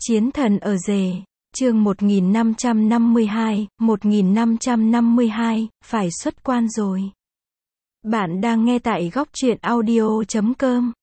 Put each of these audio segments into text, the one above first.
Chiến thần ở rể, chương 1552, phải xuất quan rồi. Bạn đang nghe tại góc truyện audio.com.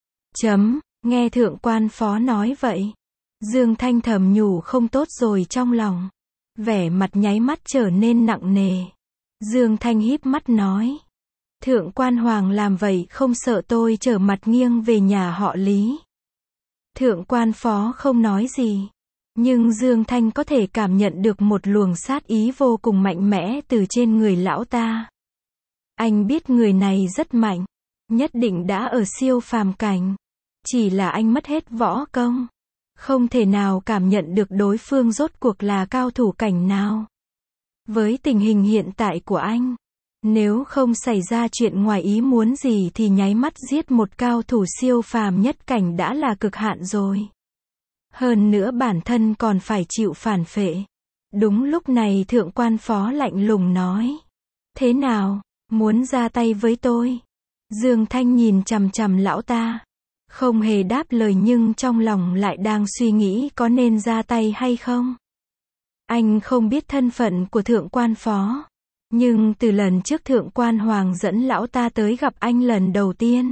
Nghe thượng quan phó nói vậy. Dương Thanh thầm nhủ không tốt rồi trong lòng. Vẻ mặt nháy mắt trở nên nặng nề. Dương Thanh híp mắt nói. Thượng quan hoàng làm vậy không sợ tôi trở mặt nghiêng về nhà họ Lý. Thượng quan phó không nói gì. Nhưng Dương Thanh có thể cảm nhận được một luồng sát ý vô cùng mạnh mẽ từ trên người lão ta. Anh biết người này rất mạnh. Nhất định đã ở siêu phàm cảnh. Chỉ là anh mất hết võ công. Không thể nào cảm nhận được đối phương rốt cuộc là cao thủ cảnh nào. Với tình hình hiện tại của anh, nếu không xảy ra chuyện ngoài ý muốn gì thì nháy mắt giết một cao thủ siêu phàm nhất cảnh đã là cực hạn rồi. Hơn nữa bản thân còn phải chịu phản phệ. Đúng lúc này thượng quan phó lạnh lùng nói. Thế nào, muốn ra tay với tôi? Dương Thanh nhìn chằm chằm lão ta. Không hề đáp lời nhưng trong lòng lại đang suy nghĩ có nên ra tay hay không. Anh không biết thân phận của thượng quan phó. Nhưng từ lần trước thượng quan hoàng dẫn lão ta tới gặp anh lần đầu tiên,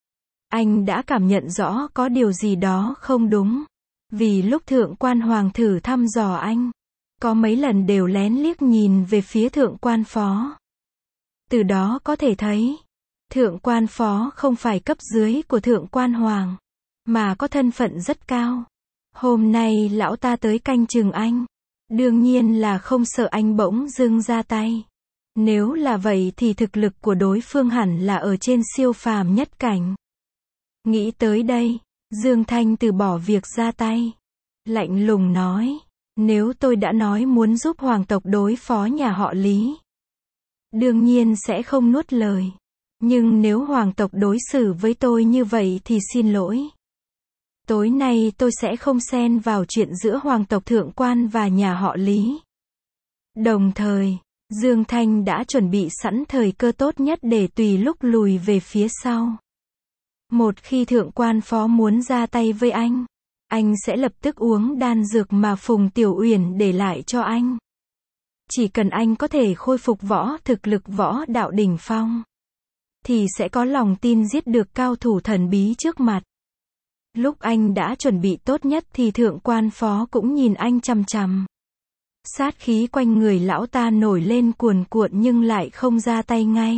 anh đã cảm nhận rõ có điều gì đó không đúng. Vì lúc thượng quan hoàng thử thăm dò anh, có mấy lần đều lén liếc nhìn về phía thượng quan phó. Từ đó có thể thấy, thượng quan phó không phải cấp dưới của thượng quan hoàng, mà có thân phận rất cao. Hôm nay lão ta tới canh chừng anh, đương nhiên là không sợ anh bỗng dưng ra tay. Nếu là vậy thì thực lực của đối phương hẳn là ở trên siêu phàm nhất cảnh. Nghĩ tới đây, Dương Thanh từ bỏ việc ra tay. Lạnh lùng nói, nếu tôi đã nói muốn giúp hoàng tộc đối phó nhà họ Lý, đương nhiên sẽ không nuốt lời. Nhưng nếu hoàng tộc đối xử với tôi như vậy thì xin lỗi. Tối nay tôi sẽ không xen vào chuyện giữa hoàng tộc thượng quan và nhà họ Lý. Đồng thời, Dương Thanh đã chuẩn bị sẵn thời cơ tốt nhất để tùy lúc lùi về phía sau. Một khi thượng quan phó muốn ra tay với anh sẽ lập tức uống đan dược mà Phùng Tiểu Uyển để lại cho anh. Chỉ cần anh có thể khôi phục thực lực võ đạo đỉnh phong, thì sẽ có lòng tin giết được cao thủ thần bí trước mặt. Lúc anh đã chuẩn bị tốt nhất thì thượng quan phó cũng nhìn anh chằm chằm. Sát khí quanh người lão ta nổi lên cuồn cuộn nhưng lại không ra tay ngay.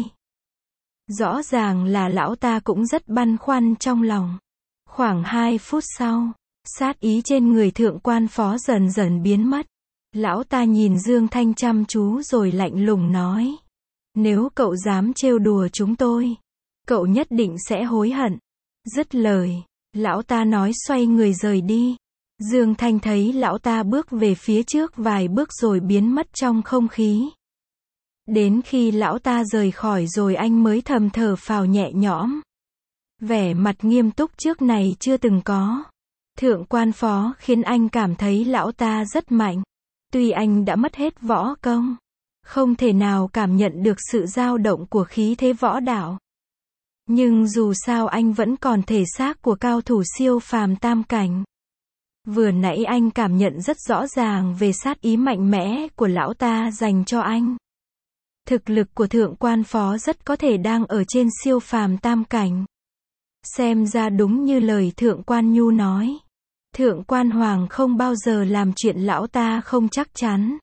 Rõ ràng là lão ta cũng rất băn khoăn trong lòng. Khoảng 2 phút sau, sát ý trên người thượng quan phó dần dần biến mất. Lão ta nhìn Dương Thanh chăm chú rồi lạnh lùng nói. Nếu cậu dám trêu đùa chúng tôi, cậu nhất định sẽ hối hận. Dứt lời, lão ta nói xoay người rời đi. Dương Thanh thấy lão ta bước về phía trước vài bước rồi biến mất trong không khí. Đến khi lão ta rời khỏi rồi anh mới thầm thở phào nhẹ nhõm. Vẻ mặt nghiêm túc trước này chưa từng có. Thượng quan phó khiến anh cảm thấy lão ta rất mạnh. Tuy anh đã mất hết võ công, không thể nào cảm nhận được sự dao động của khí thế võ đạo. Nhưng dù sao anh vẫn còn thể xác của cao thủ siêu phàm tam cảnh. Vừa nãy anh cảm nhận rất rõ ràng về sát ý mạnh mẽ của lão ta dành cho anh. Thực lực của thượng quan phó rất có thể đang ở trên siêu phàm tam cảnh. Xem ra đúng như lời thượng quan Nhu nói. Thượng quan hoàng không bao giờ làm chuyện lão ta không chắc chắn.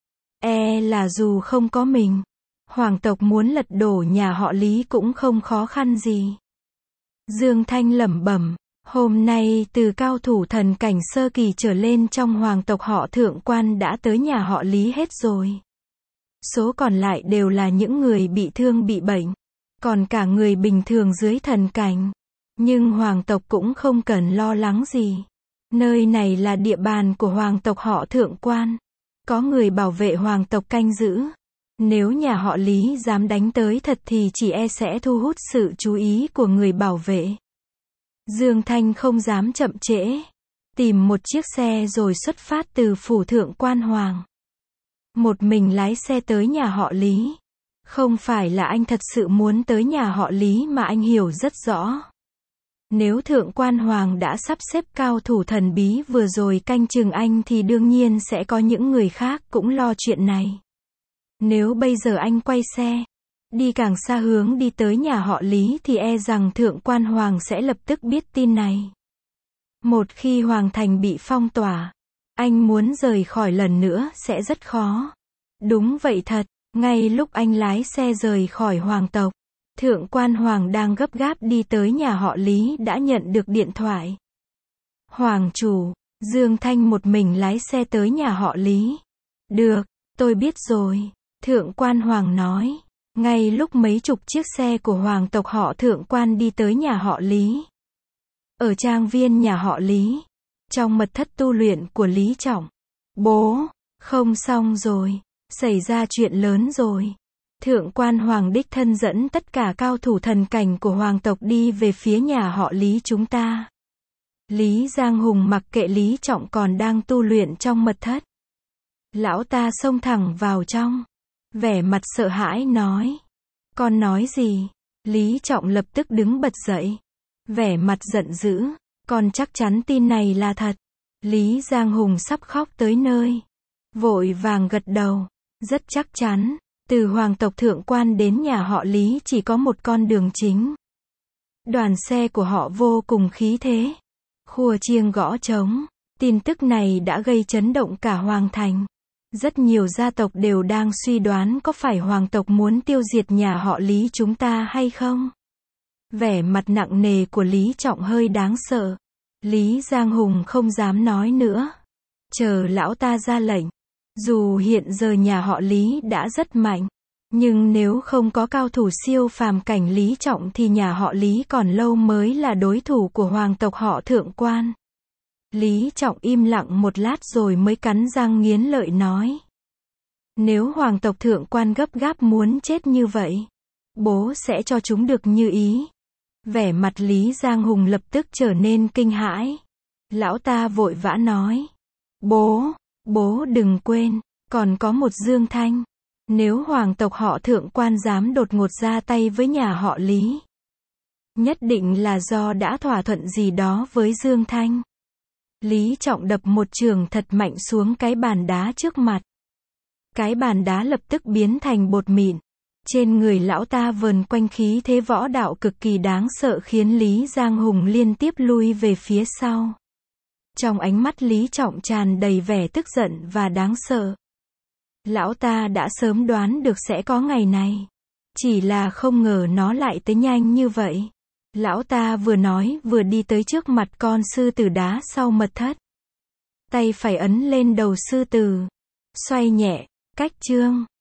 Là dù không có mình, hoàng tộc muốn lật đổ nhà họ Lý cũng không khó khăn gì. Dương Thanh lẩm bẩm. Hôm nay từ cao thủ thần cảnh sơ kỳ trở lên trong hoàng tộc họ thượng quan đã tới nhà họ Lý hết rồi. Số còn lại đều là những người bị thương bị bệnh. Còn cả người bình thường dưới thần cảnh. Nhưng hoàng tộc cũng không cần lo lắng gì. Nơi này là địa bàn của hoàng tộc họ thượng quan. Có người bảo vệ hoàng tộc canh giữ. Nếu nhà họ Lý dám đánh tới thật thì chỉ sẽ thu hút sự chú ý của người bảo vệ. Dương Thanh không dám chậm trễ. Tìm một chiếc xe rồi xuất phát từ phủ thượng quan hoàng. Một mình lái xe tới nhà họ Lý. Không phải là anh thật sự muốn tới nhà họ Lý mà anh hiểu rất rõ. Nếu thượng quan hoàng đã sắp xếp cao thủ thần bí vừa rồi canh chừng anh thì đương nhiên sẽ có những người khác cũng lo chuyện này. Nếu bây giờ anh quay xe, đi càng xa hướng đi tới nhà họ Lý thì e rằng thượng quan hoàng sẽ lập tức biết tin này. Một khi hoàng thành bị phong tỏa, anh muốn rời khỏi lần nữa sẽ rất khó. Đúng vậy thật, ngay lúc anh lái xe rời khỏi hoàng tộc, thượng quan hoàng đang gấp gáp đi tới nhà họ Lý đã nhận được điện thoại. Hoàng chủ, Dương Thanh một mình lái xe tới nhà họ Lý. Được, tôi biết rồi, thượng quan hoàng nói. Ngay lúc mấy chục chiếc xe của hoàng tộc họ thượng quan đi tới nhà họ Lý. Ở trang viên nhà họ Lý, trong mật thất tu luyện của Lý Trọng. Bố, không xong rồi, xảy ra chuyện lớn rồi. Thượng quan hoàng đích thân dẫn tất cả cao thủ thần cảnh của hoàng tộc đi về phía nhà họ Lý chúng ta. Lý Giang Hùng mặc kệ Lý Trọng còn đang tu luyện trong mật thất. Lão ta xông thẳng vào trong, vẻ mặt sợ hãi nói. Con nói gì? Lý Trọng lập tức đứng bật dậy, vẻ mặt giận dữ. Con chắc chắn tin này là thật. Lý Giang Hùng sắp khóc tới nơi, vội vàng gật đầu. Rất chắc chắn, từ hoàng tộc thượng quan đến nhà họ Lý chỉ có một con đường chính. Đoàn xe của họ vô cùng khí thế, khua chiêng gõ trống. Tin tức này đã gây chấn động cả hoàng thành. Rất nhiều gia tộc đều đang suy đoán có phải hoàng tộc muốn tiêu diệt nhà họ Lý chúng ta hay không. Vẻ mặt nặng nề của Lý Trọng hơi đáng sợ. Lý Giang Hùng không dám nói nữa, chờ lão ta ra lệnh. Dù hiện giờ nhà họ Lý đã rất mạnh, nhưng nếu không có cao thủ siêu phàm cảnh Lý Trọng thì nhà họ Lý còn lâu mới là đối thủ của hoàng tộc họ thượng quan. Lý Trọng im lặng một lát rồi mới cắn răng nghiến lợi nói. Nếu hoàng tộc thượng quan gấp gáp muốn chết như vậy, bố sẽ cho chúng được như ý. Vẻ mặt Lý Giang Hùng lập tức trở nên kinh hãi. Lão ta vội vã nói. Bố đừng quên, còn có một Dương Thanh. Nếu hoàng tộc họ thượng quan dám đột ngột ra tay với nhà họ Lý, nhất định là do đã thỏa thuận gì đó với Dương Thanh. Lý Trọng đập một chưởng thật mạnh xuống cái bàn đá trước mặt. Cái bàn đá lập tức biến thành bột mịn. Trên người lão ta vờn quanh khí thế võ đạo cực kỳ đáng sợ khiến Lý Giang Hùng liên tiếp lui về phía sau. Trong ánh mắt Lý Trọng tràn đầy vẻ tức giận và đáng sợ. Lão ta đã sớm đoán được sẽ có ngày này. Chỉ là không ngờ nó lại tới nhanh như vậy. Lão ta vừa nói vừa đi tới trước mặt con sư tử đá sau mật thất. Tay phải ấn lên đầu sư tử. Xoay nhẹ, cách chương.